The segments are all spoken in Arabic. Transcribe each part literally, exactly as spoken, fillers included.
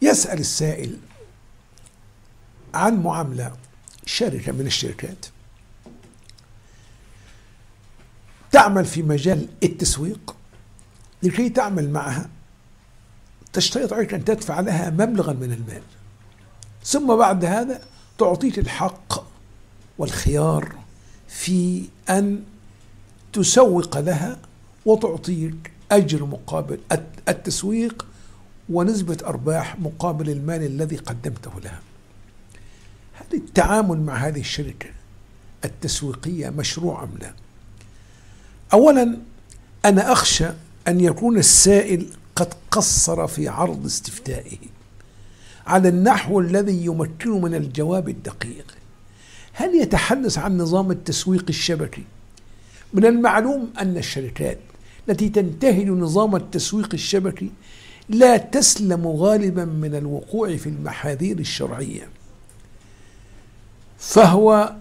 يسأل السائل عن معاملة شركة من الشركات تعمل في مجال التسويق، لكي تعمل معها تشترط عليك أن تدفع لها مبلغا من المال، ثم بعد هذا تعطيك الحق والخيار في أن تسوق لها وتعطيك أجر مقابل التسويق ونسبة أرباح مقابل المال الذي قدمته لها. هل التعامل مع هذه الشركة التسويقية مشروع أم لا؟ أولا، أنا أخشى أن يكون السائل قد قصر في عرض استفتائه على النحو الذي يمكنه من الجواب الدقيق. هل يتحدث عن نظام التسويق الشبكي؟ من المعلوم أن الشركات التي تنتهج نظام التسويق الشبكي لا تسلم غالبا من الوقوع في المحاذير الشرعية، فهو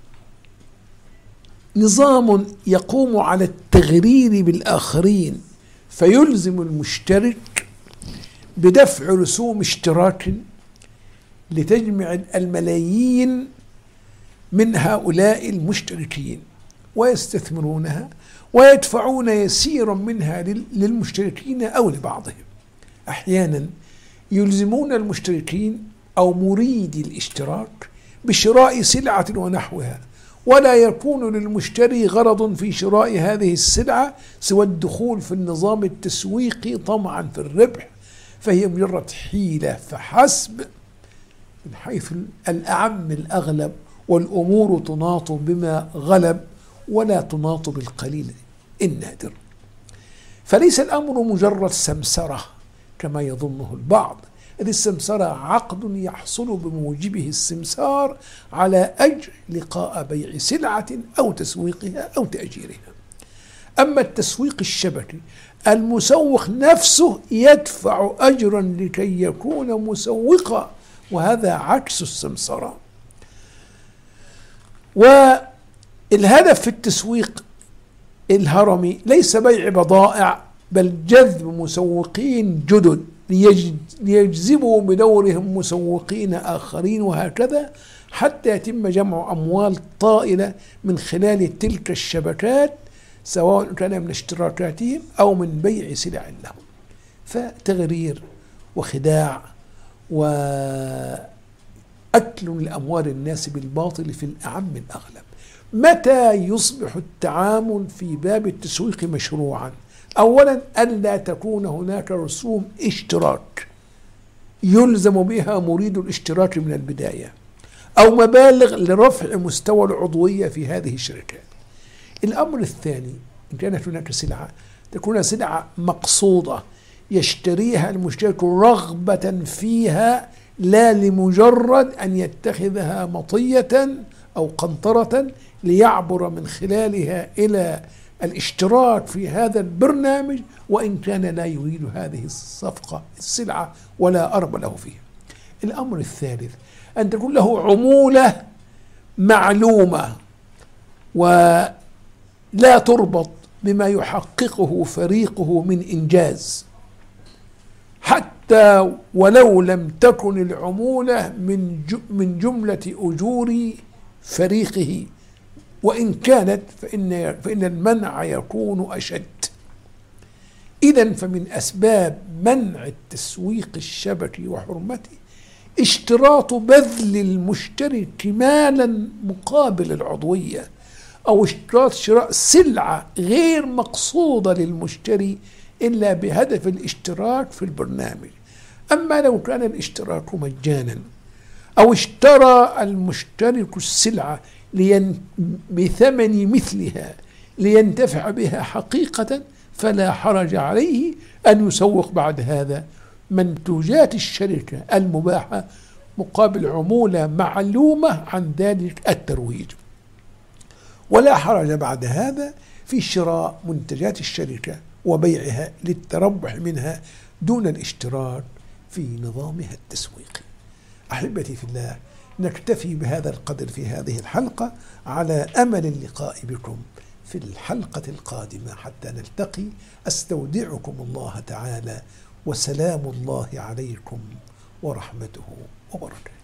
نظام يقوم على التغرير بالآخرين، فيلزم المشترك بدفع رسوم اشتراك لتجمع الملايين من هؤلاء المشتركين ويستثمرونها ويدفعون يسيرا منها للمشتركين أو لبعضهم. أحيانا يلزمون المشتركين أو مريدي الاشتراك بشراء سلعة ونحوها، ولا يكون للمشتري غرض في شراء هذه السلعة سوى الدخول في النظام التسويقي طمعا في الربح، فهي مجرد حيلة فحسب من حيث الأعم الأغلب، والأمور تناط بما غلب ولا تناط بالقليل النادر. فليس الأمر مجرد سمسرة كما يظنه البعض، إذ السمسرة عقد يحصل بموجبه السمسار على أجر لقاء بيع سلعة أو تسويقها أو تأجيرها. أما التسويق الشبكي، المسوق نفسه يدفع أجرا لكي يكون مسوقا، وهذا عكس السمسرة. والهدف في التسويق الهرمي ليس بيع بضائع، بل جذب مسوقين جدد ليجذبوا بدورهم مسوقين آخرين، وهكذا حتى يتم جمع أموال طائلة من خلال تلك الشبكات، سواء كان من اشتراكاتهم أو من بيع سلع لهم. فتغرير وخداع وأكل لأموال الناس بالباطل في الأعم الأغلب. متى يصبح التعامل في باب التسويق مشروعا؟ أولا، ألا تكون هناك رسوم اشتراك يلزم بها مريد الاشتراك من البداية، أو مبالغ لرفع مستوى العضوية في هذه الشركات. الأمر الثاني، إن كانت هناك سلعة تكون سلعة مقصودة يشتريها المشترك رغبة فيها، لا لمجرد أن يتخذها مطية أو قنطرة ليعبر من خلالها إلى الاشتراك في هذا البرنامج، وإن كان لا يريد هذه الصفقة السلعة ولا أرب له فيها. الأمر الثالث، أن تكون له عمولة معلومة ولا تربط بما يحققه فريقه من إنجاز، حتى ولو لم تكن العمولة من من جملة أجور فريقه، وإن كانت فإن فإن المنع يكون أشد. إذن فمن أسباب منع التسويق الشبكي وحرمته اشتراط بذل المشترك مالا مقابل العضوية، أو اشتراط شراء سلعة غير مقصودة للمشتري إلا بهدف الاشتراك في البرنامج. أما لو كان الاشتراك مجانا، أو اشترى المشترك السلعة لين بثمن مثلها لينتفع بها حقيقة، فلا حرج عليه أن يسوق بعد هذا منتوجات الشركة المباحة مقابل عمولة معلومة عن ذلك الترويج. ولا حرج بعد هذا في شراء منتجات الشركة وبيعها للتربح منها دون الاشتراك في نظامها التسويقي. أحبتي في الله، نكتفي بهذا القدر في هذه الحلقة، على أمل اللقاء بكم في الحلقة القادمة حتى نلتقي. أستودعكم الله تعالى، وسلام الله عليكم ورحمته وبركاته.